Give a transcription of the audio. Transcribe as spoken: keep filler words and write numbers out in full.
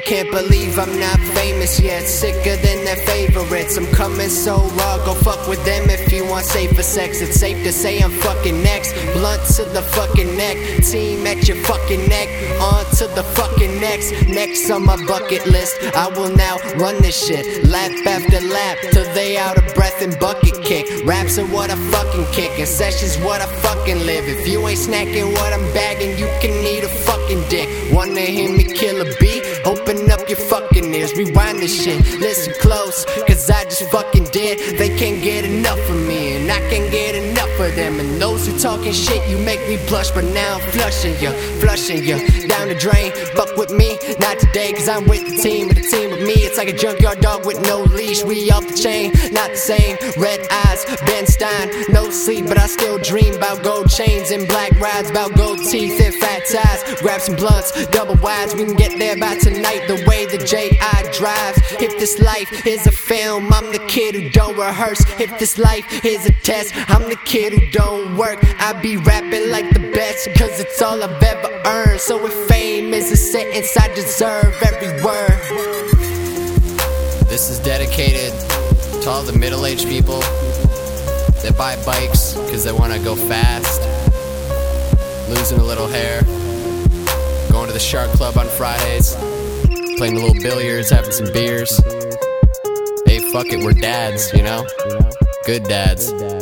can't believe I'm not famous yet. Sicker than their favorites. I'm coming so raw, go fuck with them if you want safer sex. It's safe to say I'm fucking next. Blunt to the fucking neck. Team at your fucking neck. On to the fucking next. Next on my bucket list. I will now run this shit. Lap after lap till they out of breath and bucket kick. Raps are what I fucking kick and sessions what I fucking live. If you ain't snacking what I'm bagging, you can eat a fucking dick. Wanna hear me kill a beat? Open up your fucking ears, rewind this shit. Listen close, cause I just fucking did. They can't get enough of me, and I can't get enough of them. And those who talking shit, you make me blush. But now I'm flushing you, flushing you down the drain. Fuck with me, not today, cause I'm with the team. But the team with me, it's like a junkyard dog with no leash. We off the chain, not the same. Red eyes, Ben Stein, no sleep, but I still dream about gold chains and black rides, about gold teeth and fat ties. Grab some blunts, double wides, we can get there by tonight. The way the J I drives. If this life is a film, I'm the kid who don't rehearse. If this life is a test, I'm the kid who don't work. I be rapping like the best, cause it's all I've ever earned. So if fame is a sentence, I deserve every word. This is dedicated to all the middle-aged people that buy bikes cause they wanna go fast, losing a little hair, going to the Shark Club on Fridays, playing a little billiards, having some beers. Hey, fuck it, we're dads, you know? Good dads.